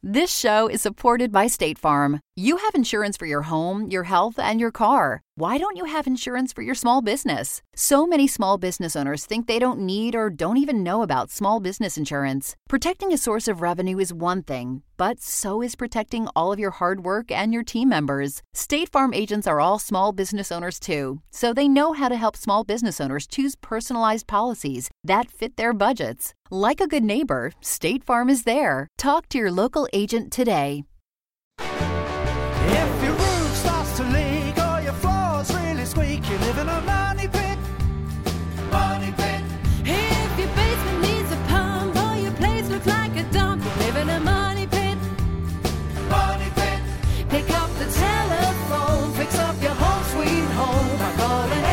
This show is supported by State Farm. You have insurance for your home, your health, and your car. Why don't you have insurance for your small business? So many small business owners think they don't need or don't even know about small business insurance. Protecting a source of revenue is one thing, but so is protecting all of your hard work and your team members. State Farm agents are all small business owners too, so they know how to help small business owners choose personalized policies that fit their budgets. Like a good neighbor, State Farm is there. Talk to your local agent today. If your roof starts to leak or your floor's really squeak, you live in a money pit. Money pit. If your basement needs a pump or your place looks like a dump, you live in a money pit. Money pit. Pick up the telephone, fix up your home sweet home by calling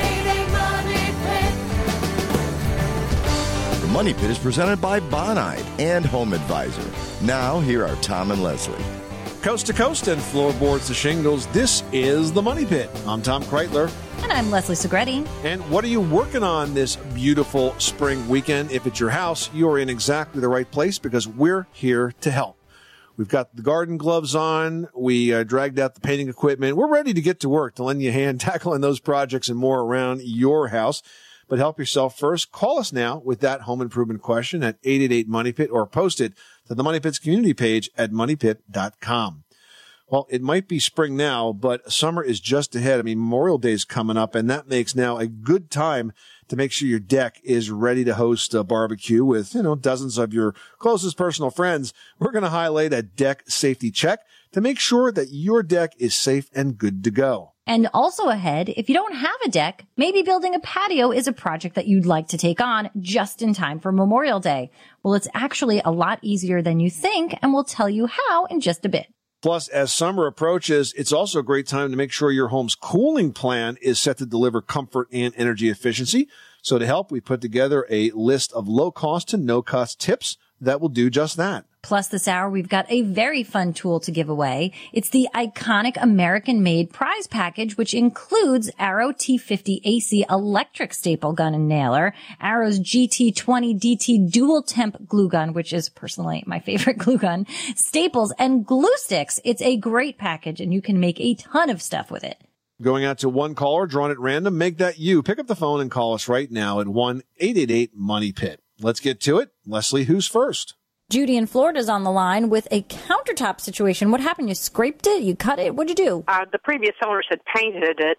888 Money Pit. The Money Pit is presented by Bonide and Home Advisor. Now, here are Tom and Leslie. Coast to coast and floorboards to shingles, this is the Money Pit. I'm Tom Kreitler. And I'm Leslie Segretti. And what are you working on this beautiful spring weekend? If it's your house, you're in exactly the right place because we're here to help. We've got the garden gloves on. We dragged out the painting equipment. We're ready to get to work to lend you a hand tackling those projects and more around your house. But help yourself first. Call us now with that home improvement question at 888-MONEY-PIT or post it to the Money Pit's community page at moneypit.com. Well, it might be spring now, but summer is just ahead. I mean, Memorial Day is coming up, and that makes now a good time to make sure your deck is ready to host a barbecue with, dozens of your closest personal friends. We're going to highlight a deck safety check to make sure that your deck is safe and good to go. And also ahead, if you don't have a deck, maybe building a patio is a project that you'd like to take on just in time for Memorial Day. Well, it's actually a lot easier than you think, and we'll tell you how in just a bit. Plus, as summer approaches, it's also a great time to make sure your home's cooling plan is set to deliver comfort and energy efficiency. So to help, we put together a list of low-cost to no-cost tips that will do just that. Plus, this hour, we've got a very fun tool to give away. It's the iconic American-made prize package, which includes Arrow T50 AC electric staple gun and nailer, Arrow's GT20 DT dual temp glue gun, which is personally my favorite glue gun, staples, and glue sticks. It's a great package, and you can make a ton of stuff with it. Going out to one caller, drawn at random, make that you. Pick up the phone and call us right now at 1-888-MONEY-PIT. Let's get to it. Leslie, who's first? Judy in Florida's on the line with a countertop situation. What happened? You scraped it? You cut it? What'd you do? The previous owners had painted it,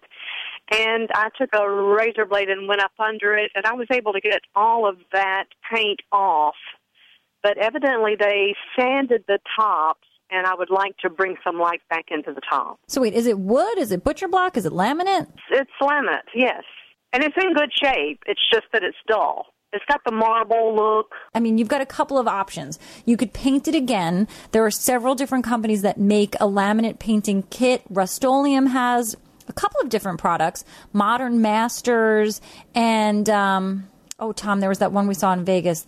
and I took a razor blade and went up under it, and I was able to get all of that paint off. But evidently they sanded the tops, and I would like to bring some life back into the top. So wait, is it wood? Is it butcher block? Is it laminate? It's laminate, yes. And it's in good shape. It's just that it's dull. It's got the marble look. I mean, you've got a couple of options. You could paint it again. There are several different companies that make a laminate painting kit. Rust-Oleum has a couple of different products. Modern Masters and, Tom, there was that one we saw in Vegas.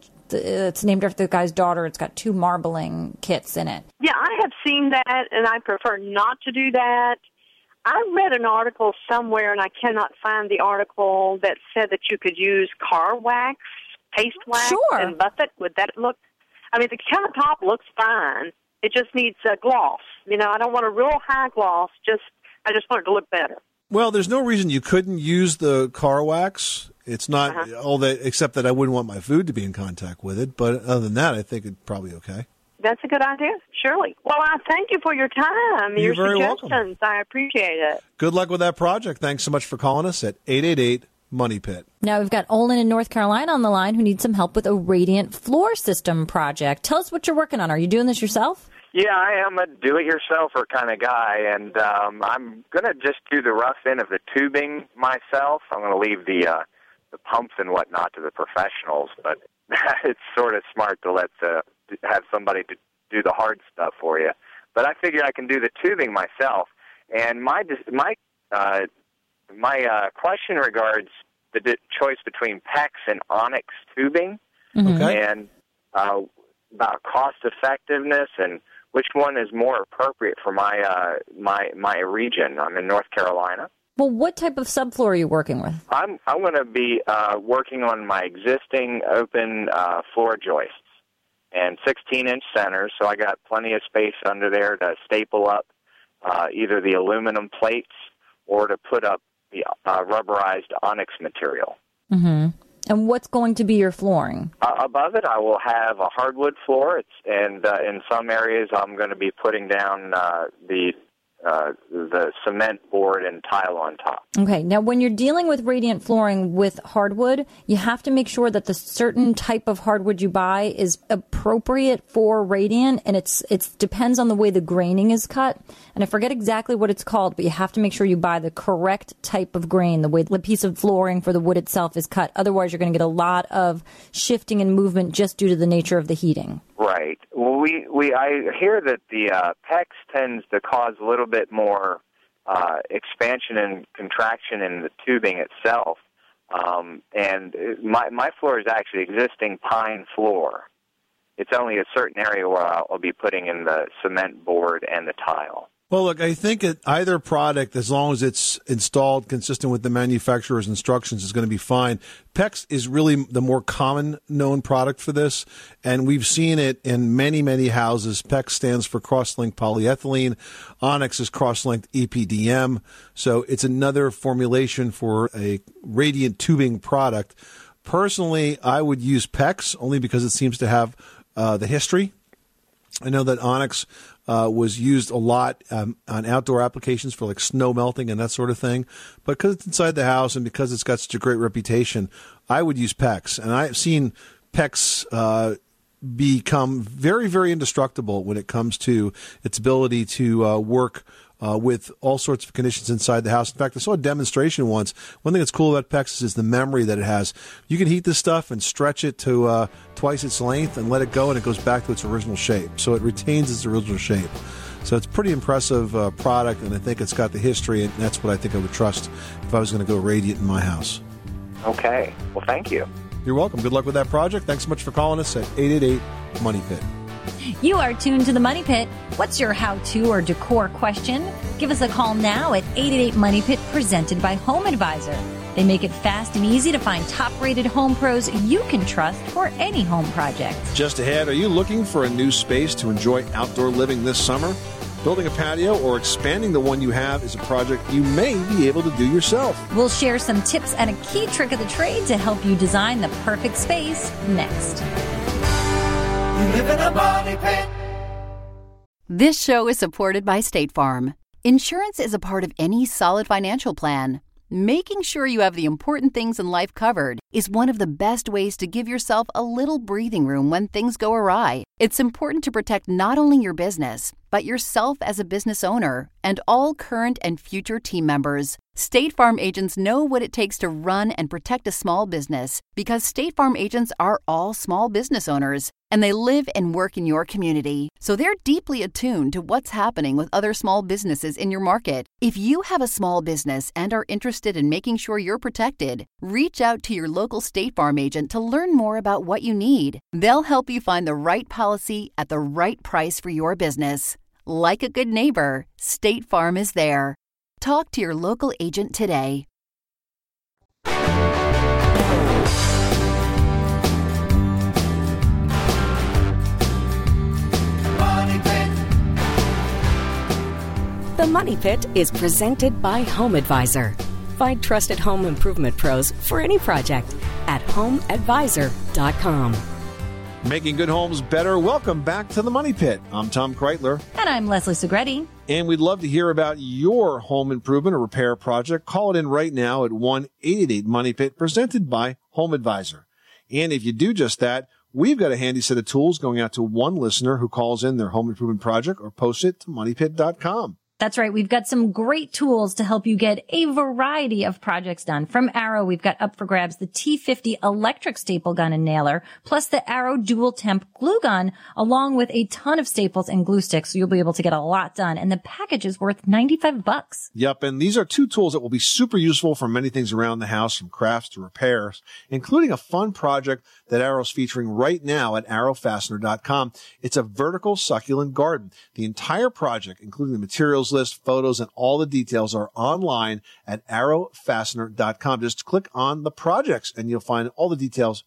It's named after the guy's daughter. It's got 2 marbling kits in it. Yeah, I have seen that, and I prefer not to do that. I read an article somewhere, and I cannot find the article, that said that you could use car wax, paste wax, and buff it. Would that look? I mean, the countertop looks fine. It just needs a gloss. I don't want a real high gloss. I just want it to look better. Well, there's no reason you couldn't use the car wax. It's not all that, except that I wouldn't want my food to be in contact with it. But other than that, I think it's probably okay. That's a good idea, surely. Well, I thank you for your time, You're your very suggestions. welcome. I appreciate it. Good luck with that project. Thanks so much for calling us at 888-MONEY-PIT. Now we've got Olin in North Carolina on the line who needs some help with a radiant floor system project. Tell us what you're working on. Are you doing this yourself? Yeah, I am a do-it-yourselfer kind of guy, and I'm going to just do the rough end of the tubing myself. I'm going to leave the pumps and whatnot to the professionals, but it's sort of smart to have somebody to do the hard stuff for you. But I figure I can do the tubing myself. And my question regards the choice between PEX and Onyx tubing, and about cost effectiveness and which one is more appropriate for my region. I'm in North Carolina. Well, what type of subfloor are you working with? I'm going to be working on my existing open floor joists, and 16-inch centers, so I got plenty of space under there to staple up either the aluminum plates or to put up the rubberized onyx material. Mm-hmm. And what's going to be your flooring? Above it, I will have a hardwood floor, and in some areas, I'm going to be putting down the cement board and tile on top. Okay. Now, when you're dealing with radiant flooring with hardwood, you have to make sure that the certain type of hardwood you buy is appropriate for radiant, and it depends on the way the graining is cut. And I forget exactly what it's called, but you have to make sure you buy the correct type of grain, the way the piece of flooring for the wood itself is cut. Otherwise, you're going to get a lot of shifting and movement just due to the nature of the heating. Right. Well, I hear that the PEX tends to cause a little bit more expansion and contraction in the tubing itself, and my floor is actually existing pine floor. It's only a certain area where I'll be putting in the cement board and the tile. Well, look, I think that either product, as long as it's installed consistent with the manufacturer's instructions, is going to be fine. PEX is really the more common known product for this, and we've seen it in many, many houses. PEX stands for cross-linked polyethylene. Onyx is cross-linked EPDM. So it's another formulation for a radiant tubing product. Personally, I would use PEX only because it seems to have the history. I know that Onyx was used a lot on outdoor applications for like snow melting and that sort of thing. But because it's inside the house and because it's got such a great reputation, I would use PEX. And I've seen PEX become very, very indestructible when it comes to its ability to work with all sorts of conditions inside the house. In fact, I saw a demonstration once. One thing that's cool about PEX is the memory that it has. You can heat this stuff and stretch it to twice its length and let it go, and it goes back to its original shape. So it retains its original shape. So it's a pretty impressive product, and I think it's got the history, and that's what I think I would trust if I was going to go radiant in my house. Okay. Well, thank you. You're welcome. Good luck with that project. Thanks so much for calling us at 888-MONEY-PIT. You are tuned to the Money Pit. What's your how-to or decor question? Give us a call now at 888-MONEY-PIT, presented by Home Advisor. They make it fast and easy to find top-rated home pros you can trust for any home project. Just ahead, are you looking for a new space to enjoy outdoor living this summer? Building a patio or expanding the one you have is a project you may be able to do yourself. We'll share some tips and a key trick of the trade to help you design the perfect space next. You live in a money pit. This show is supported by State Farm. Insurance is a part of any solid financial plan. Making sure you have the important things in life covered is one of the best ways to give yourself a little breathing room when things go awry. It's important to protect not only your business, but yourself as a business owner and all current and future team members. State Farm agents know what it takes to run and protect a small business because State Farm agents are all small business owners and they live and work in your community. So they're deeply attuned to what's happening with other small businesses in your market. If you have a small business and are interested in making sure you're protected, reach out to your local State Farm agent to learn more about what you need. They'll help you find the right policy at the right price for your business. Like a good neighbor, State Farm is there. Talk to your local agent today. Money Pit. The Money Pit is presented by Home Advisor. Find trusted home improvement pros for any project at homeadvisor.com. Making good homes better. Welcome back to the Money Pit. I'm Tom Kreitler. And I'm Leslie Segretti. And we'd love to hear about your home improvement or repair project. Call it in right now at 1-888-MONEY-PIT, presented by Home Advisor. And if you do just that, we've got a handy set of tools going out to one listener who calls in their home improvement project or posts it to moneypit.com. That's right. We've got some great tools to help you get a variety of projects done. From Arrow, we've got up for grabs the T50 electric staple gun and nailer, plus the Arrow dual temp glue gun, along with a ton of staples and glue sticks. So you'll be able to get a lot done. And the package is worth $95. Yep. And these are two tools that will be super useful for many things around the house, from crafts to repairs, including a fun project that Arrow's featuring right now at arrowfastener.com. It's a vertical succulent garden. The entire project, including the materials list, photos, and all the details, are online at arrowfastener.com. Just click on the projects and you'll find all the details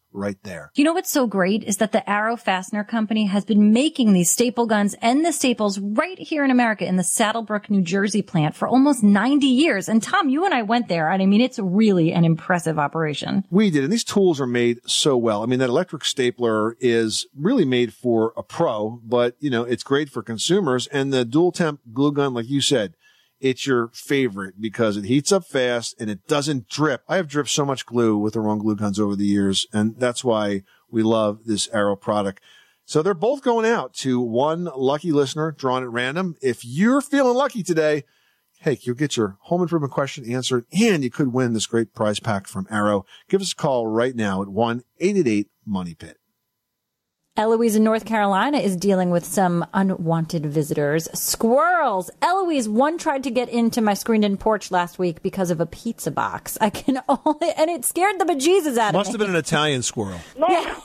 right there. You know what's so great is that the Arrow Fastener Company has been making these staple guns and the staples right here in America in the Saddlebrook, New Jersey plant for almost 90 years. And Tom, you and I went there, and I mean, it's really an impressive operation. We did, and these tools are made so well. I mean, that electric stapler is really made for a pro, but, you know, it's great for consumers. And the dual temp glue gun, like you said, it's your favorite because it heats up fast and it doesn't drip. I have dripped so much glue with the wrong glue guns over the years, and that's why we love this Arrow product. So they're both going out to one lucky listener drawn at random. If you're feeling lucky today, hey, you'll get your home improvement question answered, and you could win this great prize pack from Arrow. Give us a call right now at 1-888-MONEY-PIT. Eloise in North Carolina is dealing with some unwanted visitors. Squirrels. Eloise, one tried to get into my screened-in porch last week because of a pizza box. And it scared the bejesus out of me. Must have been an Italian squirrel. Yeah.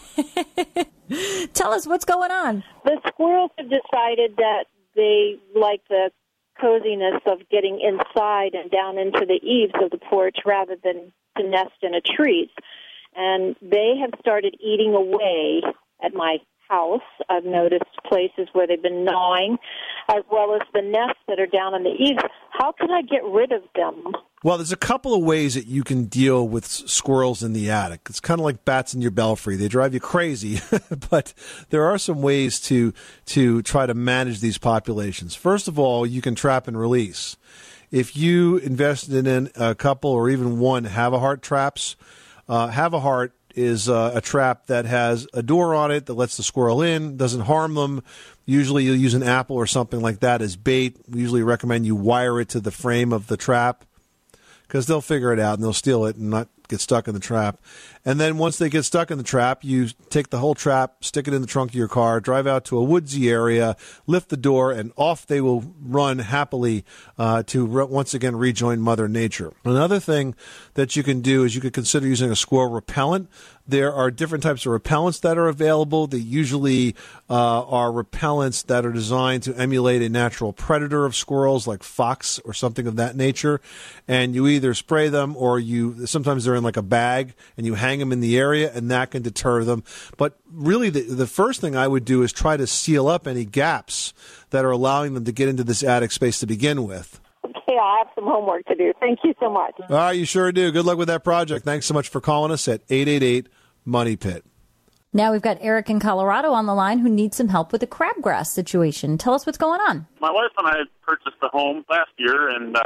Tell us what's going on. The squirrels have decided that they like the coziness of getting inside and down into the eaves of the porch rather than to nest in a tree. And they have started eating away at my house. I've noticed places where they've been gnawing, as well as the nests that are down on the eaves. How can I get rid of them? Well, there's a couple of ways that you can deal with squirrels in the attic. It's kind of like bats in your belfry. They drive you crazy, but there are some ways to try to manage these populations. First of all, you can trap and release. If you invested in a couple or even one Have-A-Heart traps, Have-A-Heart is a trap that has a door on it that lets the squirrel in, doesn't harm them. Usually you'll use an apple or something like that as bait. We usually recommend you wire it to the frame of the trap because they'll figure it out and they'll steal it and not get stuck in the trap. And then once they get stuck in the trap, you take the whole trap, stick it in the trunk of your car, drive out to a woodsy area, lift the door, and off they will run happily to once again rejoin Mother Nature. Another thing that you can do is you could consider using a squirrel repellent. There are different types of repellents that are available. They usually are repellents that are designed to emulate a natural predator of squirrels like fox or something of that nature. And you either spray them or sometimes they're in like a bag and you hang them in the area and that can deter them. But really the first thing I would do is try to seal up any gaps that are allowing them to get into this attic space to begin with. Okay, I have some homework to do. Thank you so much. All right, you sure do. Good luck with that project. Thanks so much for calling us at 888-MONEY-PIT. Now we've got Eric in Colorado on the line who needs some help with the crabgrass situation. Tell us what's going on. My wife and I purchased a home last year, and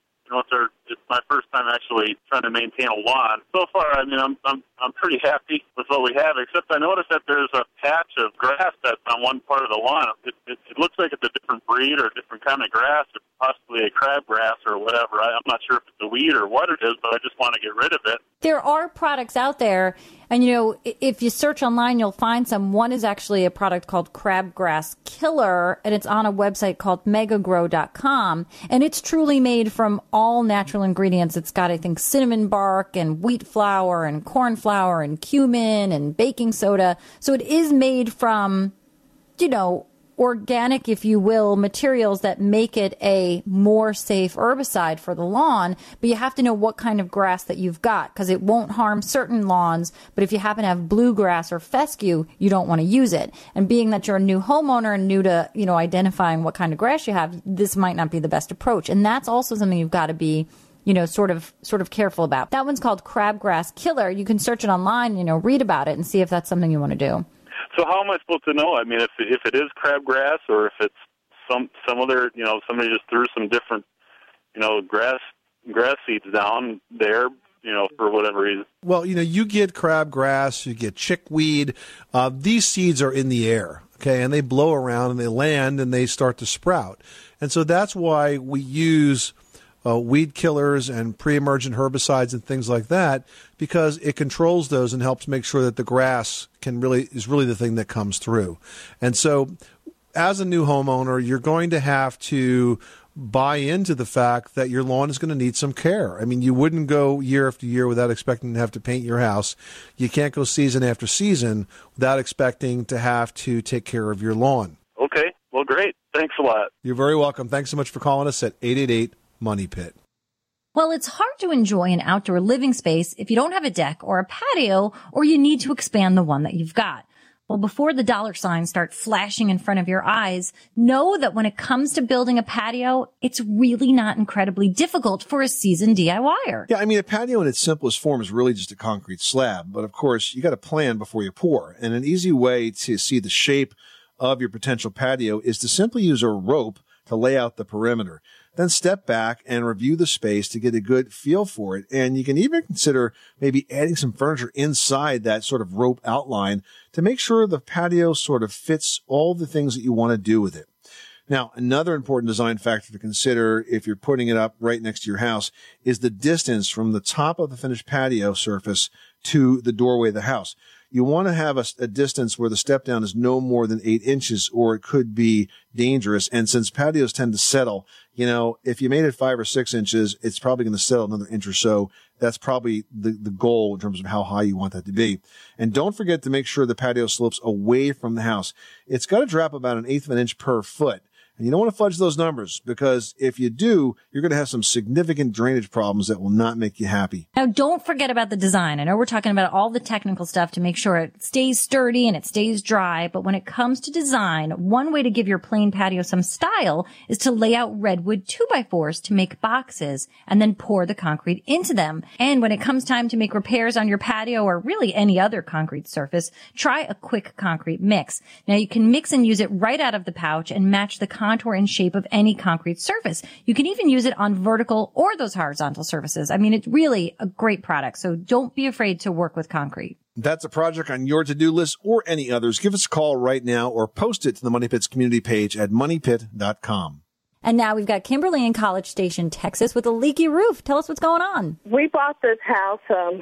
it's my first time actually trying to maintain a lawn. So far, I mean, I'm pretty happy with what we have, except I noticed that there's a patch of grass that's on one part of the lawn. It looks like it's a different breed or a different kind of grass, or possibly a crabgrass or whatever. I'm not sure if it's a weed or what it is, but I just want to get rid of it. There are products out there, and, if you search online, you'll find some. One is actually a product called Crabgrass Killer, and it's on a website called megagrow.com, and it's truly made from all natural ingredients. It's got, I think, cinnamon bark and wheat flour and corn flour and cumin and baking soda. So it is made from, organic, if you will, materials that make it a more safe herbicide for the lawn, but you have to know what kind of grass that you've got because it won't harm certain lawns, but if you happen to have bluegrass or fescue, you don't want to use it. And being that you're a new homeowner and new to, identifying what kind of grass you have, this might not be the best approach. And that's also something you've got to be sort of careful about. That one's called Crabgrass Killer. You can search it online, read about it and see if that's something you want to do. So how am I supposed to know? I mean, if it is crabgrass or if it's some other, somebody just threw some different, grass seeds down there, for whatever reason. Well, you get crabgrass, you get chickweed. These seeds are in the air, okay, and they blow around and they land and they start to sprout. And so that's why we use weed killers and pre-emergent herbicides and things like that, because it controls those and helps make sure that the grass is really the thing that comes through. And so as a new homeowner, you're going to have to buy into the fact that your lawn is going to need some care. I mean, you wouldn't go year after year without expecting to have to paint your house. You can't go season after season without expecting to have to take care of your lawn. Okay. Well, great. Thanks a lot. You're very welcome. Thanks so much for calling us at 888-MONEY-PIT. Well, it's hard to enjoy an outdoor living space if you don't have a deck or a patio, or you need to expand the one that you've got. Well, before the dollar signs start flashing in front of your eyes, know that when it comes to building a patio, it's really not incredibly difficult for a seasoned DIYer. Yeah, I mean, a patio in its simplest form is really just a concrete slab. But of course, you got to plan before you pour. And an easy way to see the shape of your potential patio is to simply use a rope to lay out the perimeter. Then step back and review the space to get a good feel for it. And you can even consider maybe adding some furniture inside that sort of rope outline to make sure the patio sort of fits all the things that you want to do with it. Now, another important design factor to consider if you're putting it up right next to your house is the distance from the top of the finished patio surface to the doorway of the house. You want to have a distance where the step down is no more than 8 inches, or it could be dangerous. And since patios tend to settle, you know, if you made it 5 or 6 inches, it's probably going to settle another inch or so. That's probably the goal in terms of how high you want that to be. And don't forget to make sure the patio slopes away from the house. It's got to drop about 1/8 of an inch per foot. And you don't want to fudge those numbers, because if you do, you're going to have some significant drainage problems that will not make you happy. Now, don't forget about the design. I know we're talking about all the technical stuff to make sure it stays sturdy and it stays dry. But when it comes to design, one way to give your plain patio some style is to lay out redwood 2x4s to make boxes and then pour the concrete into them. And when it comes time to make repairs on your patio or really any other concrete surface, try a quick concrete mix. Now, you can mix and use it right out of the pouch and match the contour and shape of any concrete surface. You can even use it on vertical or those horizontal surfaces. I mean, it's really a great product, so don't be afraid to work with concrete. That's a project on your to-do list or any others. Give us a call right now or post it to the Money Pit's community page at moneypit.com. And now we've got Kimberly in College Station, Texas, with a leaky roof. Tell us what's going on. We bought this house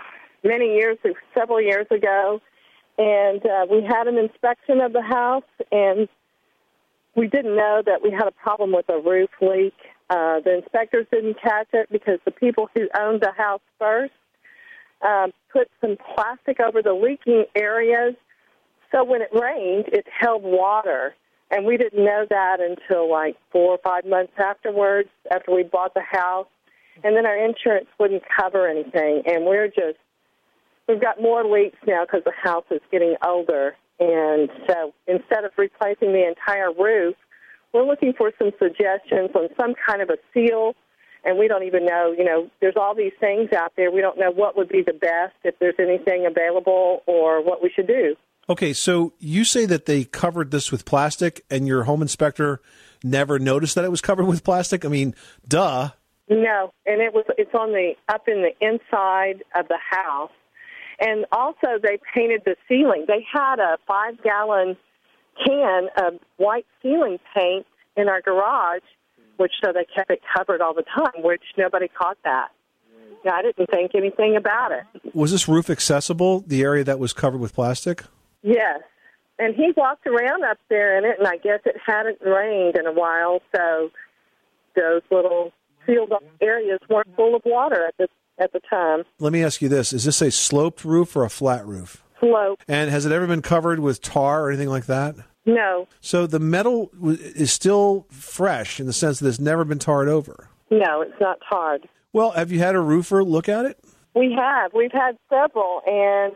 several years ago, and we had an inspection of the house, and we didn't know that we had a problem with a roof leak. The inspectors didn't catch it because the people who owned the house first put some plastic over the leaking areas, so when it rained, it held water. And we didn't know that until like 4 or 5 months afterwards, after we bought the house. And then our insurance wouldn't cover anything. And we've got more leaks now because the house is getting older. And so instead of replacing the entire roof, we're looking for some suggestions on some kind of a seal. And we don't even know, there's all these things out there. We don't know what would be the best, if there's anything available, or what we should do. Okay, so you say that they covered this with plastic, and your home inspector never noticed that it was covered with plastic? I mean, duh. No, and it's up in the inside of the house. And also they painted the ceiling. They had a 5-gallon can of white ceiling paint in our garage, so they kept it covered all the time, which nobody caught that. Yeah, I didn't think anything about it. Was this roof accessible, the area that was covered with plastic? Yes. And he walked around up there in it, and I guess it hadn't rained in a while, so those little sealed up areas weren't full of water at the time. Let me ask you this. Is this a sloped roof or a flat roof? Sloped. And has it ever been covered with tar or anything like that? No. So the metal is still fresh in the sense that it's never been tarred over? No, it's not tarred. Well, have you had a roofer look at it? We have. We've had several, and,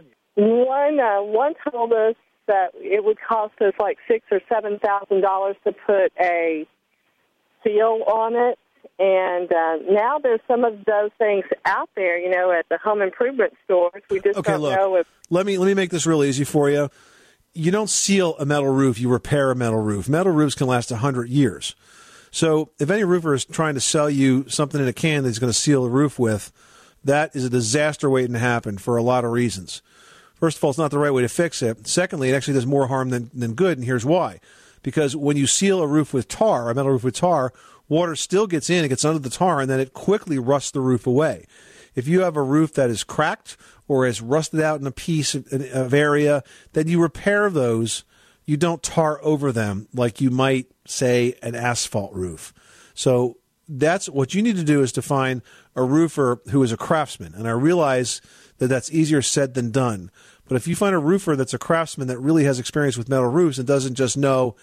one told us that it would cost us like $6,000 or $7,000 to put a seal on it. And now there's some of those things out there, at the home improvement stores. We just don't know if... Let me make this real easy for you. You don't seal a metal roof, you repair a metal roof. Metal roofs can last 100 years. So if any roofer is trying to sell you something in a can that he's going to seal a roof with, that is a disaster waiting to happen for a lot of reasons. First of all, it's not the right way to fix it. Secondly, it actually does more harm than good, and here's why. Because when you seal a roof with tar, a metal roof with tar, water still gets in, it gets under the tar, and then it quickly rusts the roof away. If you have a roof that is cracked or is rusted out in a piece of area, then you repair those. You don't tar over them like you might, say, an asphalt roof. So that's what you need to do, is to find a roofer who is a craftsman. And I realize that that's easier said than done. But if you find a roofer that's a craftsman that really has experience with metal roofs and doesn't just know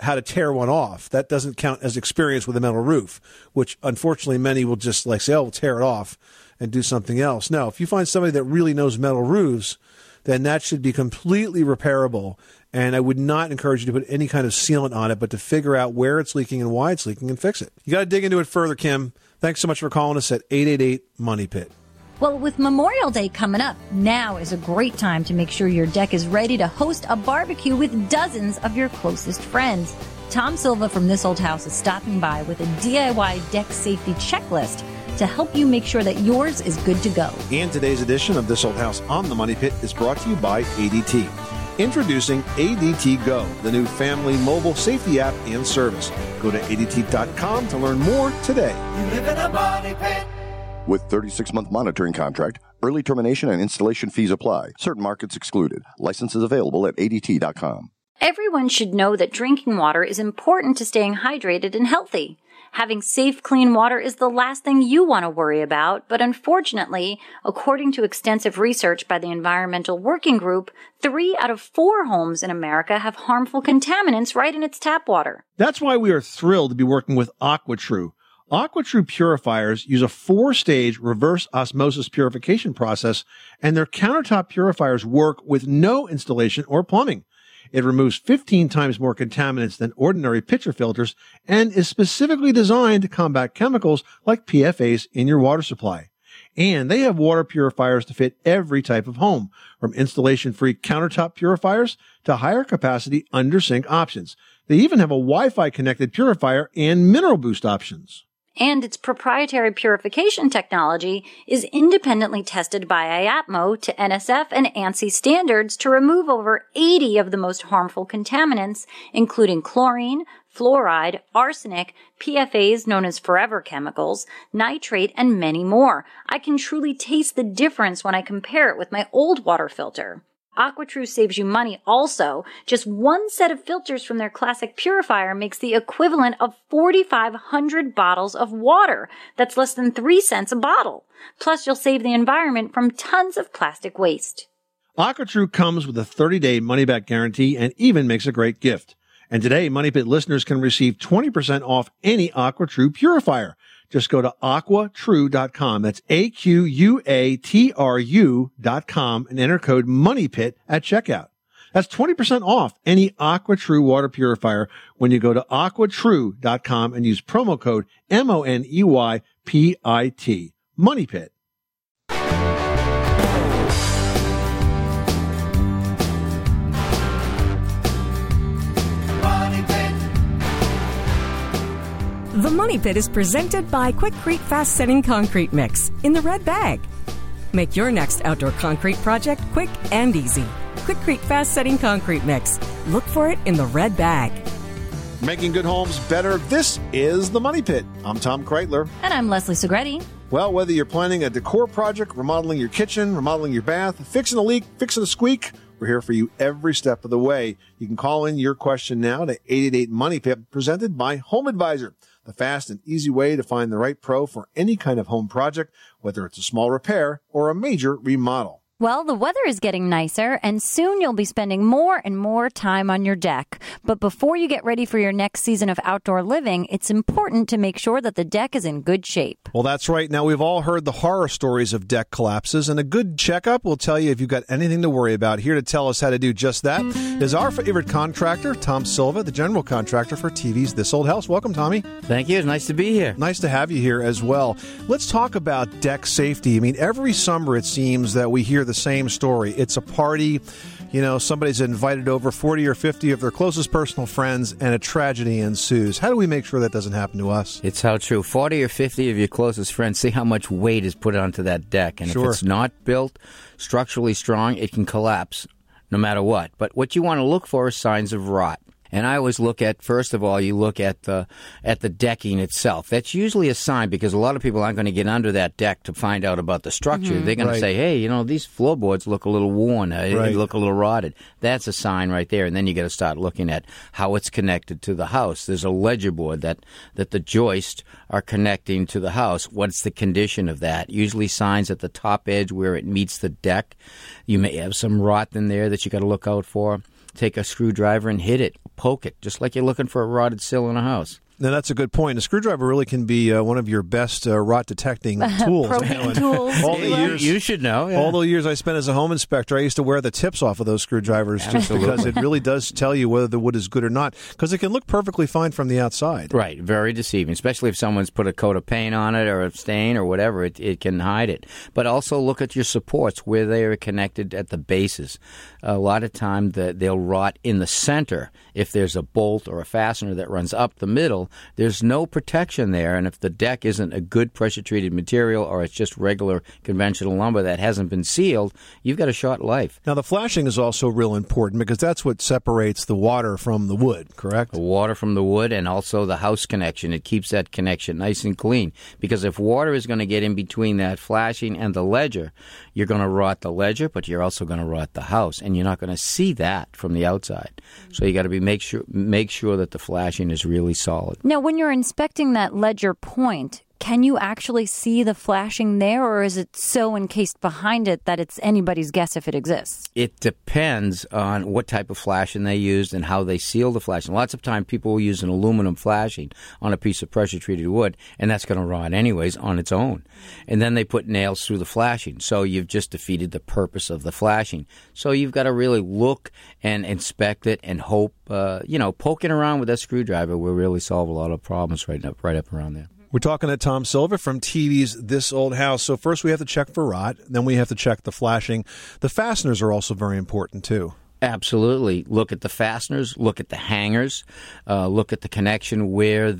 how to tear one off. That doesn't count as experience with a metal roof, which unfortunately many will just like say, oh, we'll tear it off and do something else. No, if you find somebody that really knows metal roofs, then that should be completely repairable. And I would not encourage you to put any kind of sealant on it, but to figure out where it's leaking and why it's leaking and fix it. You got to dig into it further, Kim. Thanks so much for calling us at 888-MONEY-PIT. Well, with Memorial Day coming up, now is a great time to make sure your deck is ready to host a barbecue with dozens of your closest friends. Tom Silva from This Old House is stopping by with a DIY deck safety checklist to help you make sure that yours is good to go. And today's edition of This Old House on the Money Pit is brought to you by ADT. Introducing ADT Go, the new family mobile safety app and service. Go to ADT.com to learn more today. You live in a money pit. With 36-month monitoring contract, early termination and installation fees apply. Certain markets excluded. Licenses available at ADT.com. Everyone should know that drinking water is important to staying hydrated and healthy. Having safe, clean water is the last thing you want to worry about, but unfortunately, according to extensive research by the Environmental Working Group, 3 out of 4 homes in America have harmful contaminants right in its tap water. That's why we are thrilled to be working with AquaTrue. AquaTrue purifiers use a 4-stage reverse osmosis purification process, and their countertop purifiers work with no installation or plumbing. It removes 15 times more contaminants than ordinary pitcher filters and is specifically designed to combat chemicals like PFAS in your water supply. And they have water purifiers to fit every type of home, from installation-free countertop purifiers to higher capacity under-sink options. They even have a Wi-Fi connected purifier and mineral boost options. And its proprietary purification technology is independently tested by IAPMO to NSF and ANSI standards to remove over 80 of the most harmful contaminants, including chlorine, fluoride, arsenic, PFAS known as forever chemicals, nitrate, and many more. I can truly taste the difference when I compare it with my old water filter. AquaTrue saves you money also. Just one set of filters from their classic purifier makes the equivalent of 4,500 bottles of water. That's less than 3 cents a bottle. Plus, you'll save the environment from tons of plastic waste. AquaTrue comes with a 30-day money-back guarantee and even makes a great gift. And today, Money Pit listeners can receive 20% off any AquaTrue purifier. Just go to AquaTrue.com. That's AQUATRU.com and enter code MONEYPIT at checkout. That's 20% off any AquaTrue water purifier when you go to AquaTrue.com and use promo code MONEYPIT. Money Pit. The Money Pit is presented by Quikrete Fast Setting Concrete Mix in the red bag. Make your next outdoor concrete project quick and easy. Quikrete Fast Setting Concrete Mix. Look for it in the red bag. Making good homes better. This is the Money Pit. I'm Tom Kreitler. And I'm Leslie Segretti. Well, whether you're planning a decor project, remodeling your kitchen, remodeling your bath, fixing a leak, fixing a squeak, we're here for you every step of the way. You can call in your question now to 888-MONEY-PIT, presented by Home Advisor, the fast and easy way to find the right pro for any kind of home project, whether it's a small repair or a major remodel. Well, the weather is getting nicer, and soon you'll be spending more and more time on your deck. But before you get ready for your next season of outdoor living, it's important to make sure that the deck is in good shape. Well, that's right. Now, we've all heard the horror stories of deck collapses, and a good checkup will tell you if you've got anything to worry about. Here to tell us how to do just that is our favorite contractor, Tom Silva, the general contractor for TV's This Old House. Welcome, Tommy. Thank you. It's nice to be here. Nice to have you here as well. Let's talk about deck safety. I mean, every summer it seems that we hear the same story. It's a party, somebody's invited over 40 or 50 of their closest personal friends, and a tragedy ensues. How do we make sure that doesn't happen to us? It's how true. 40 or 50 of your closest friends, see how much weight is put onto that deck. And Sure. if it's not built structurally strong, it can collapse no matter what. But what you want to look for is signs of rot. And I always look at, first of all, you look at the decking itself. That's usually a sign, because a lot of people aren't going to get under that deck to find out about the structure. They're going to say, hey, these floorboards look a little worn. They look a little rotted. That's a sign right there. And then you got to start looking at how it's connected to the house. There's a ledger board that the joists are connecting to the house. What's the condition of that? Usually signs at the top edge where it meets the deck. You may have some rot in there that you got to look out for. take a screwdriver and hit it, poke it, just like you're looking for a rotted sill in a house. Now, that's a good point. A screwdriver really can be one of your best rot detecting tools. tools. All the years, you should know. Yeah. All the years I spent as a home inspector, I used to wear the tips off of those screwdrivers just because it really does tell you whether the wood is good or not, because it can look perfectly fine from the outside. Right, very deceiving, especially if someone's put a coat of paint on it or a stain or whatever, it can hide it. But also look at your supports, where they are connected at the bases. A lot of time they'll rot in the center. If there's a bolt or a fastener that runs up the middle, there's no protection there, and if the deck isn't a good pressure-treated material or it's just regular conventional lumber that hasn't been sealed, you've got a short life. Now, the flashing is also real important because that's what separates the water from the wood, correct? The water from the wood and also the house connection. It keeps that connection nice and clean, because if water is going to get in between that flashing and the ledger, you're going to rot the ledger, but you're also going to rot the house, and you're not going to see that from the outside. So you got to make sure that the flashing is really solid. Now, when you're inspecting that ledger point, can you actually see the flashing there, or is it so encased behind it that it's anybody's guess if it exists? It depends on what type of flashing they used and how they seal the flashing. Lots of time people will use an aluminum flashing on a piece of pressure-treated wood, and that's going to rot anyways on its own. And then they put nails through the flashing, so you've just defeated the purpose of the flashing. So you've got to really look and inspect it and hope, poking around with that screwdriver will really solve a lot of problems right up around there. We're talking to Tom Silva from TV's This Old House. So first we have to check for rot, then we have to check the flashing. The fasteners are also very important, too. Absolutely. Look at the fasteners, look at the hangers, look at the connection where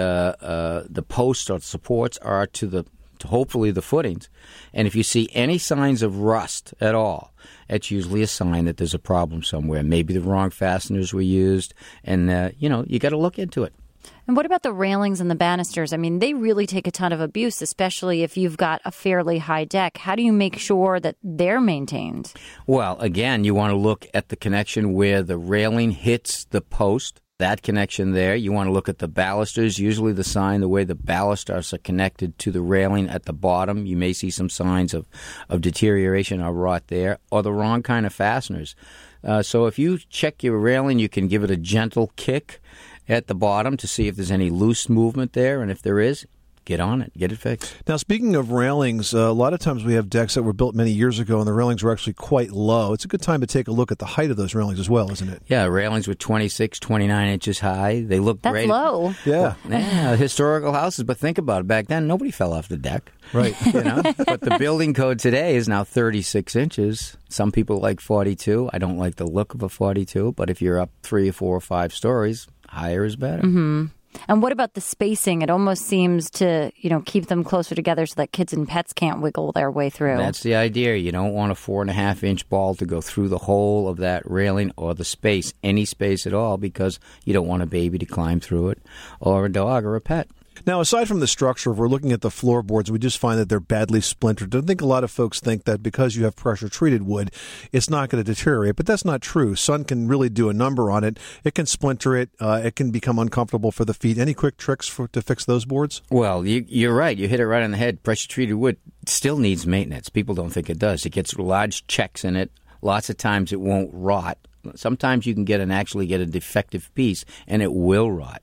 the posts or supports are to hopefully the footings. And if you see any signs of rust at all, it's usually a sign that there's a problem somewhere. Maybe the wrong fasteners were used, and, you got to look into it. And what about the railings and the banisters? I mean, they really take a ton of abuse, especially if you've got a fairly high deck. How do you make sure that they're maintained? Well, again, you want to look at the connection where the railing hits the post, that connection there. You want to look at the balusters, usually the sign, the way the balusters are connected to the railing at the bottom. You may see some signs of deterioration or rot there, or the wrong kind of fasteners. So if you check your railing, you can give it a gentle kick at the bottom to see if there's any loose movement there, and if there is, get on it, get it fixed. Now, speaking of railings, a lot of times we have decks that were built many years ago, and the railings were actually quite low. It's a good time to take a look at the height of those railings as well, isn't it? Yeah, railings were 26, 29 inches high. They look great. That's low. Yeah. Historical houses, but think about it. Back then, nobody fell off the deck. Right. But the building code today is now 36 inches. Some people like 42. I don't like the look of a 42, but if you're up 3 or 4 or 5 stories, higher is better. Mm-hmm. And what about the spacing? It almost seems to, keep them closer together so that kids and pets can't wiggle their way through. That's the idea. You don't want a 4.5-inch ball to go through the hole of that railing or the space, any space at all, because you don't want a baby to climb through it, or a dog or a pet. Now, aside from the structure, if we're looking at the floorboards, we just find that they're badly splintered. I think a lot of folks think that because you have pressure-treated wood, it's not going to deteriorate, but that's not true. Sun can really do a number on it. It can splinter it. It can become uncomfortable for the feet. Any quick tricks to fix those boards? Well, you're right. You hit it right on the head. Pressure-treated wood still needs maintenance. People don't think it does. It gets large checks in it. Lots of times it won't rot. Sometimes you can actually get a defective piece, and it will rot.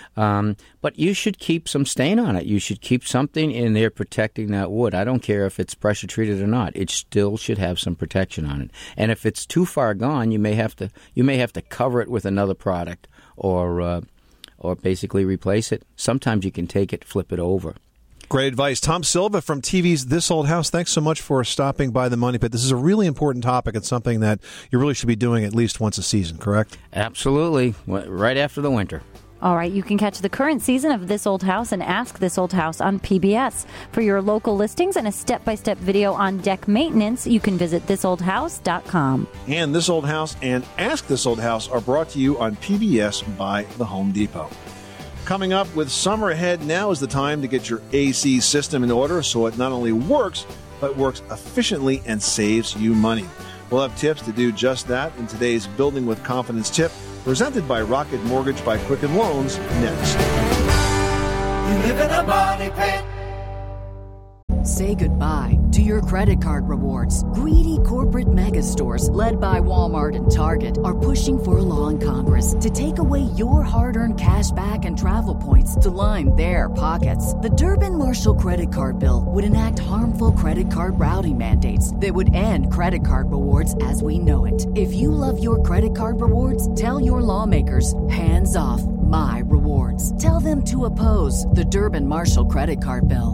But you should keep some stain on it. You should keep something in there protecting that wood. I don't care if it's pressure treated or not. It still should have some protection on it. And if it's too far gone, you may have to cover it with another product, or basically replace it. Sometimes you can take it, flip it over. Great advice. Tom Silva from TV's This Old House, thanks so much for stopping by the Money Pit. This is a really important topic. It's something that you really should be doing at least once a season, correct? Absolutely. Right after the winter. All right, you can catch the current season of This Old House and Ask This Old House on PBS. For your local listings and a step-by-step video on deck maintenance, you can visit thisoldhouse.com. And This Old House and Ask This Old House are brought to you on PBS by The Home Depot. Coming up, with summer ahead, now is the time to get your AC system in order so it not only works, but works efficiently and saves you money. We'll have tips to do just that in today's Building with Confidence tip, presented by Rocket Mortgage by Quicken Loans, next. You live in a money pit. say goodbye to your credit card rewards. Greedy corporate mega stores, led by Walmart and Target, are pushing for a law in Congress to take away your hard-earned cash back and travel points to line their pockets. The Durbin-Marshall credit card bill would enact harmful credit card routing mandates that would end credit card rewards as we know it. If you love your credit card rewards, tell your lawmakers, hands off my rewards. Tell them to oppose the Durbin-Marshall credit card bill.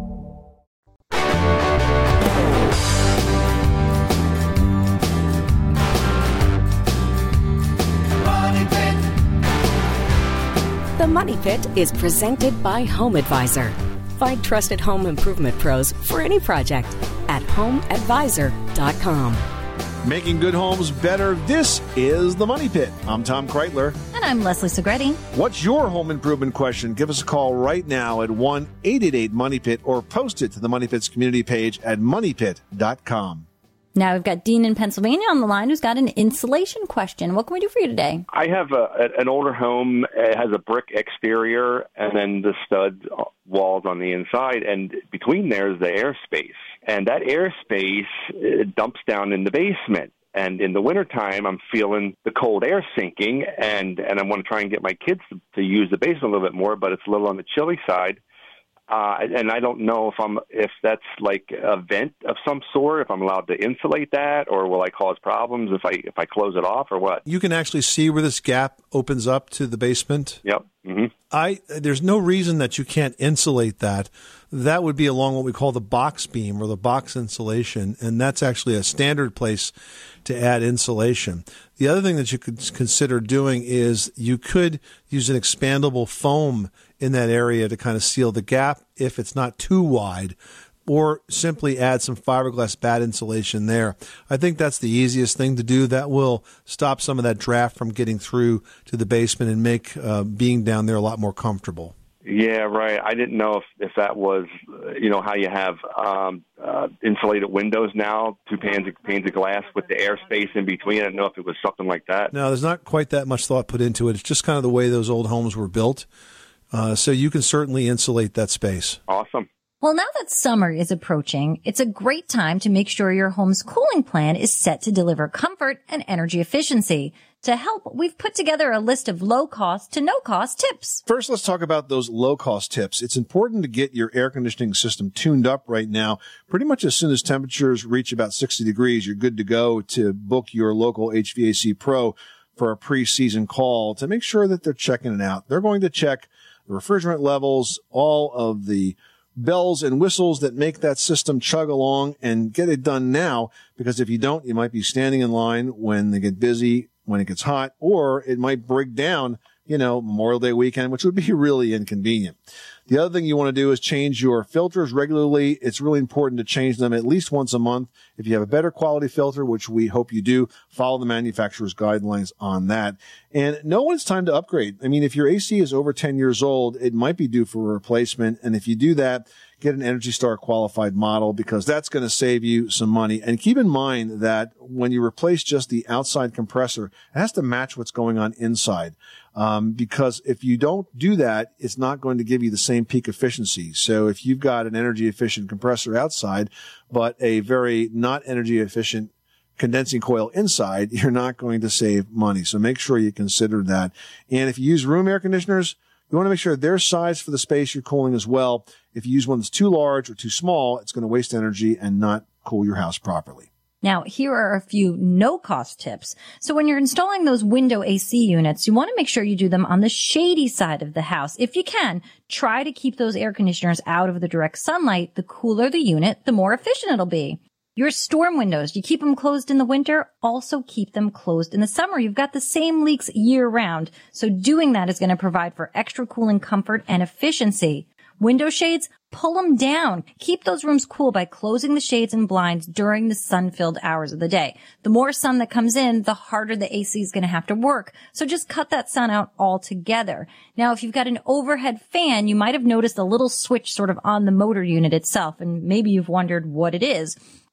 The Money Pit is presented by Home Advisor. Find trusted home improvement pros for any project at homeadvisor.com. Making good homes better. This is The Money Pit. I'm Tom Kreitler. And I'm Leslie Segretti. What's your home improvement question? Give us a call right now at 1-888-MONEYPIT or post it to the Money Pit's community page at moneypit.com. Now we've got Dean in Pennsylvania on the line who's got an insulation question. What can we do for you today? I have an older home. It has a brick exterior and then the stud walls on the inside. And between there is the airspace. And that airspace dumps down in the basement. And in the wintertime, I'm feeling the cold air sinking. And I want to try and get my kids to use the basement a little bit more, but it's a little on the chilly side. And I don't know if that's like a vent of some sort, if I'm allowed to insulate that, or will I cause problems if I close it off, or what? You can actually see where this gap opens up to the basement. Yep. Mm-hmm. There's no reason that you can't insulate that. That would be along what we call the box beam or the box insulation, and that's actually a standard place to add insulation. The other thing that you could consider doing is you could use an expandable foam in that area to kind of seal the gap if it's not too wide, or simply add some fiberglass bat insulation there. I think that's the easiest thing to do. That will stop some of that draft from getting through to the basement and make being down there a lot more comfortable. Yeah, right. I didn't know if that was, how you have insulated windows now, two panes of glass with the airspace in between. I didn't know if it was something like that. No, there's not quite that much thought put into it. It's just kind of the way those old homes were built. So you can certainly insulate that space. Awesome. Well, now that summer is approaching, it's a great time to make sure your home's cooling plan is set to deliver comfort and energy efficiency. To help, we've put together a list of low-cost to no-cost tips. First, let's talk about those low-cost tips. It's important to get your air conditioning system tuned up right now. Pretty much as soon as temperatures reach about 60 degrees, you're good to go to book your local HVAC pro for a pre-season call to make sure that they're checking it out. They're going to check the refrigerant levels, all of the bells and whistles that make that system chug along, and get it done now, because if you don't, you might be standing in line when they get busy, when it gets hot, or it might break down, Memorial Day weekend, which would be really inconvenient. The other thing you want to do is change your filters regularly. It's really important to change them at least once a month. If you have a better quality filter, which we hope you do, follow the manufacturer's guidelines on that. And know when it's time to upgrade. I mean, if your AC is over 10 years old, it might be due for a replacement. And if you do that, get an Energy Star qualified model, because that's going to save you some money. And keep in mind that when you replace just the outside compressor, it has to match what's going on inside. Because if you don't do that, it's not going to give you the same peak efficiency. So if you've got an energy efficient compressor outside, but a very not energy efficient condensing coil inside, you're not going to save money. So make sure you consider that. And if you use room air conditioners, you want to make sure they're sized for the space you're cooling as well. If you use one that's too large or too small, it's going to waste energy and not cool your house properly. Now, here are a few no-cost tips. So when you're installing those window AC units, you want to make sure you do them on the shady side of the house. If you can, try to keep those air conditioners out of the direct sunlight. The cooler the unit, the more efficient it'll be. Your storm windows, you keep them closed in the winter, also keep them closed in the summer. You've got the same leaks year round. So doing that is going to provide for extra cooling comfort and efficiency. Window shades, pull them down. Keep those rooms cool by closing the shades and blinds during the sun-filled hours of the day. The more sun that comes in, the harder the AC is going to have to work. So just cut that sun out altogether. Now, if you've got an overhead fan, you might have noticed a little switch sort of on the motor unit itself, and maybe you've wondered what it is.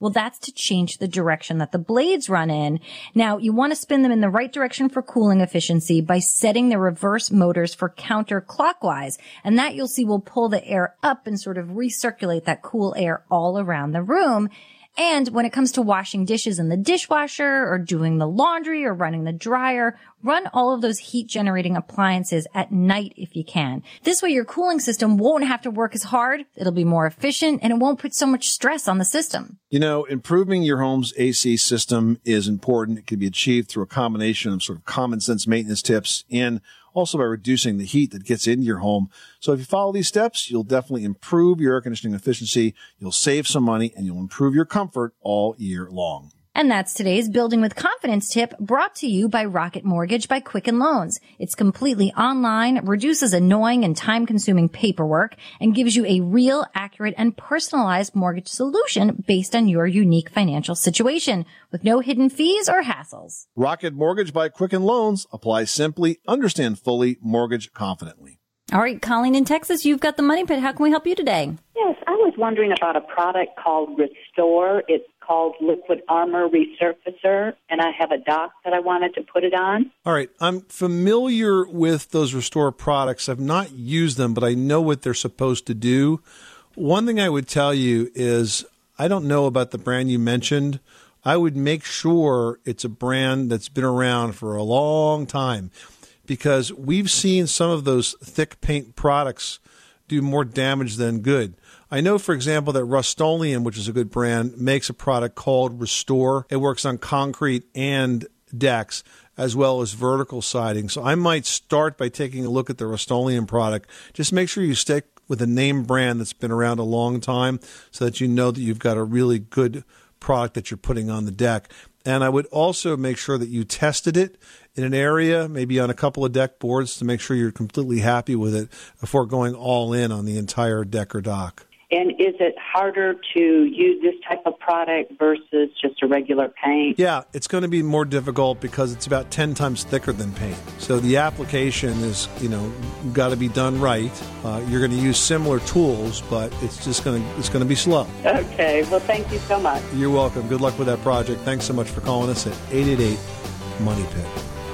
Well, that's to change the direction that the blades run in. Now, you want to spin them in the right direction for cooling efficiency by setting the reverse motors for counterclockwise. And that you'll see will pull the air up and sort of recirculate that cool air all around the room. And when it comes to washing dishes in the dishwasher or doing the laundry or running the dryer, run all of those heat generating appliances at night if you can. This way your cooling system won't have to work as hard, it'll be more efficient, and it won't put so much stress on the system. You know, improving your home's AC system is important. It can be achieved through a combination of sort of common sense maintenance tips and also by reducing the heat that gets into your home. So if you follow these steps, you'll definitely improve your air conditioning efficiency, you'll save some money, and you'll improve your comfort all year long. And that's today's Building with Confidence tip, brought to you by Rocket Mortgage by Quicken Loans. It's completely online, reduces annoying and time-consuming paperwork, and gives you a real, accurate, and personalized mortgage solution based on your unique financial situation, with no hidden fees or hassles. Rocket Mortgage by Quicken Loans. Apply simply, understand fully, mortgage confidently. All right, Colleen in Texas, you've got the Money Pit. How can we help you today? Yes, I was wondering about a product called Restore. It's called Liquid Armor Resurfacer, and I have a dock that I wanted to put it on. All right. I'm familiar with those Restore products. I've not used them, but I know what they're supposed to do. One thing I would tell you is I don't know about the brand you mentioned. I would make sure it's a brand that's been around for a long time, because we've seen some of those thick paint products do more damage than good. I know, for example, that Rust-Oleum, which is a good brand, makes a product called Restore. It works on concrete and decks as well as vertical siding. So I might start by taking a look at the Rust-Oleum product. Just make sure you stick with a name brand that's been around a long time so that you know that you've got a really good product that you're putting on the deck. And I would also make sure that you tested it in an area, maybe on a couple of deck boards, to make sure you're completely happy with it before going all in on the entire deck or dock. And is it harder to use this type of product versus just a regular paint? Yeah, it's going to be more difficult because it's about 10 times thicker than paint. So the application is, got to be done right. You're going to use similar tools, but it's going to be slow. Okay, well, thank you so much. You're welcome. Good luck with that project. Thanks so much for calling us at 888-MONEY-PIT.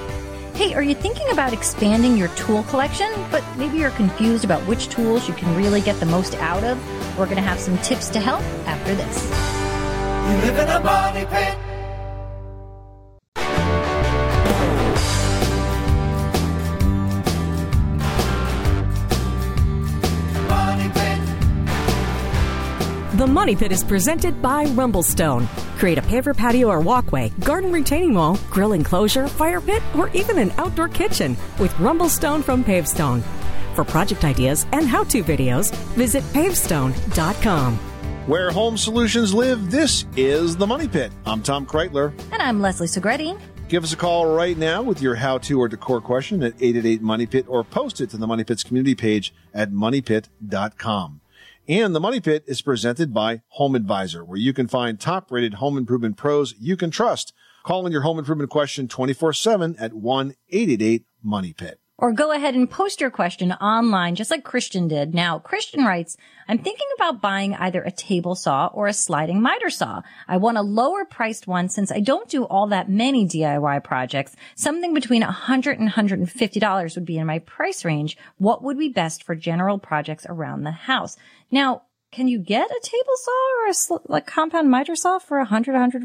Hey, are you thinking about expanding your tool collection, but maybe you're confused about which tools you can really get the most out of? We're going to have some tips to help after this. You live in a money pit. The Money Pit is presented by Rumblestone. Create a paver patio or walkway, garden retaining wall, grill enclosure, fire pit, or even an outdoor kitchen with Rumblestone from Pavestone. For project ideas and how-to videos, visit pavestone.com. Where home solutions live, this is The Money Pit. I'm Tom Kreitler. And I'm Leslie Segretti. Give us a call right now with your how-to or decor question at 888-MONEY-PIT, or post it to the Money Pit's community page at moneypit.com. And the Money Pit is presented by Home Advisor, where you can find top-rated home improvement pros you can trust. Call in your home improvement question 24/7 at 1-888-MONEY-PIT. Or go ahead and post your question online, just like Christian did. Now, Christian writes, I'm thinking about buying either a table saw or a sliding miter saw. I want a lower priced one since I don't do all that many DIY projects. Something between $100 and $150 would be in my price range. What would be best for general projects around the house? Now, can you get a table saw or a compound miter saw for $100,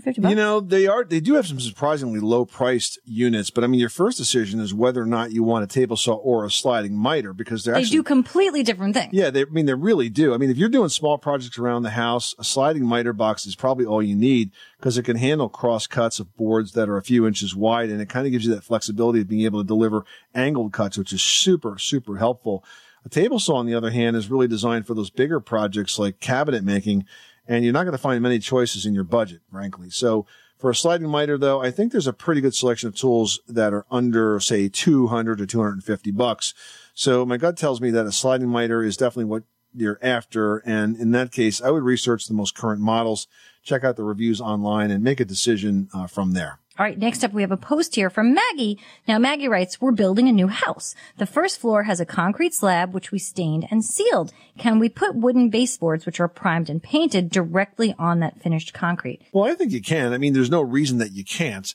$150? They do have some surprisingly low priced units, but your first decision is whether or not you want a table saw or a sliding miter, because they do completely different things. Yeah, they really do. If you're doing small projects around the house, a sliding miter box is probably all you need, because it can handle cross cuts of boards that are a few inches wide, and it kind of gives you that flexibility of being able to deliver angled cuts, which is super, super helpful. A table saw, on the other hand, is really designed for those bigger projects like cabinet making, and you're not going to find many choices in your budget, frankly. So for a sliding miter, though, I think there's a pretty good selection of tools that are under, say, $200 to $250. So my gut tells me that a sliding miter is definitely what you're after, and in that case, I would research the most current models, check out the reviews online, and make a decision from there. All right, next up, we have a post here from Maggie. Now, Maggie writes, we're building a new house. The first floor has a concrete slab, which we stained and sealed. Can we put wooden baseboards, which are primed and painted, directly on that finished concrete? Well, I think you can. I mean, there's no reason that you can't.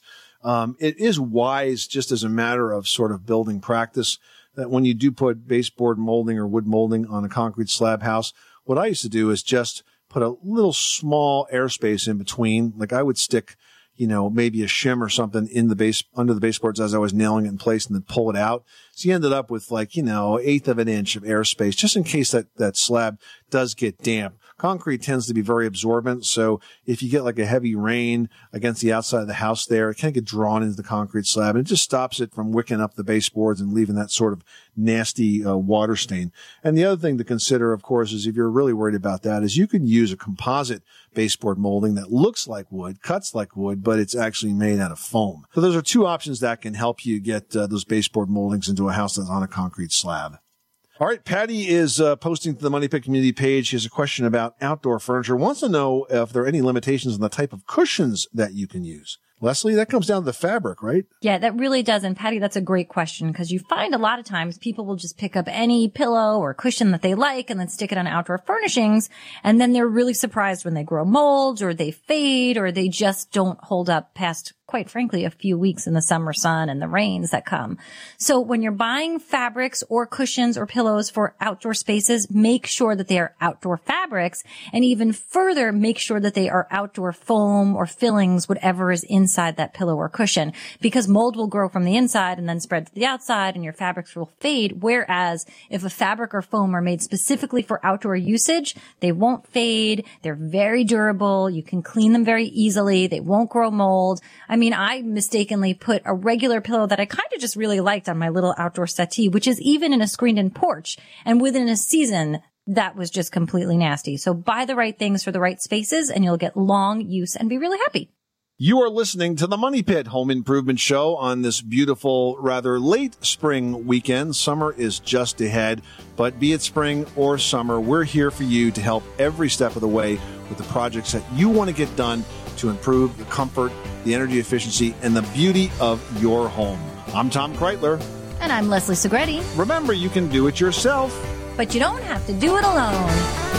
It is wise, just as a matter of sort of building practice, that when you do put baseboard molding or wood molding on a concrete slab house, what I used to do is just put a little small airspace in between. Like I would stick, maybe a shim or something in the base, under the baseboards as I was nailing it in place and then pull it out. So you ended up with 1/8 of an inch of airspace, just in case that slab does get damp. Concrete tends to be very absorbent. So if you get like a heavy rain against the outside of the house there, it can get drawn into the concrete slab and it just stops it from wicking up the baseboards and leaving that sort of nasty water stain. And the other thing to consider, of course, is if you're really worried about that, is you can use a composite baseboard molding that looks like wood, cuts like wood, but it's actually made out of foam. So those are two options that can help you get those baseboard moldings into a house that's on a concrete slab. All right, Patty is posting to the Money Pit community page. She has a question about outdoor furniture. Wants to know if there are any limitations on the type of cushions that you can use. Leslie, that comes down to the fabric, right? Yeah, that really does. And Patty, that's a great question because you find a lot of times people will just pick up any pillow or cushion that they like and then stick it on outdoor furnishings. And then they're really surprised when they grow molds or they fade or they just don't hold up past, quite frankly, a few weeks in the summer sun and the rains that come. So when you're buying fabrics or cushions or pillows for outdoor spaces, make sure that they are outdoor fabrics, and even further, make sure that they are outdoor foam or fillings, whatever is inside that pillow or cushion, because mold will grow from the inside and then spread to the outside and your fabrics will fade. Whereas if a fabric or foam are made specifically for outdoor usage, they won't fade. They're very durable. You can clean them very easily. They won't grow mold. I mistakenly put a regular pillow that I kind of just really liked on my little outdoor settee, which is even in a screened-in porch. And within a season, that was just completely nasty. So buy the right things for the right spaces and you'll get long use and be really happy. You are listening to the Money Pit Home Improvement Show on this beautiful, rather late spring weekend. Summer is just ahead, but be it spring or summer, we're here for you to help every step of the way with the projects that you want to get done to improve the comfort, the energy efficiency, and the beauty of your home. I'm Tom Kreitler. And I'm Leslie Segretti. Remember, you can do it yourself, but you don't have to do it alone.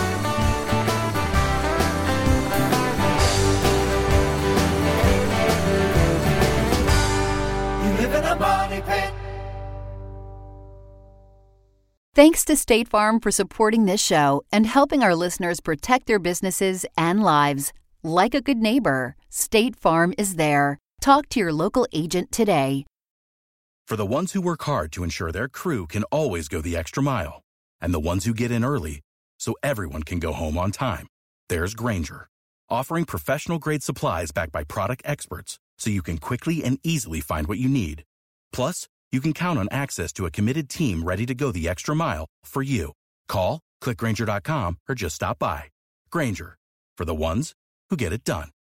Money Pit. Thanks to State Farm for supporting this show and helping our listeners protect their businesses and lives. Like a good neighbor, State Farm is there. Talk to your local agent today. For the ones who work hard to ensure their crew can always go the extra mile, and the ones who get in early so everyone can go home on time, there's Grainger, offering professional-grade supplies backed by product experts so you can quickly and easily find what you need. Plus, you can count on access to a committed team ready to go the extra mile for you. Call, click Grainger.com, or just stop by. Grainger, for the ones who get it done.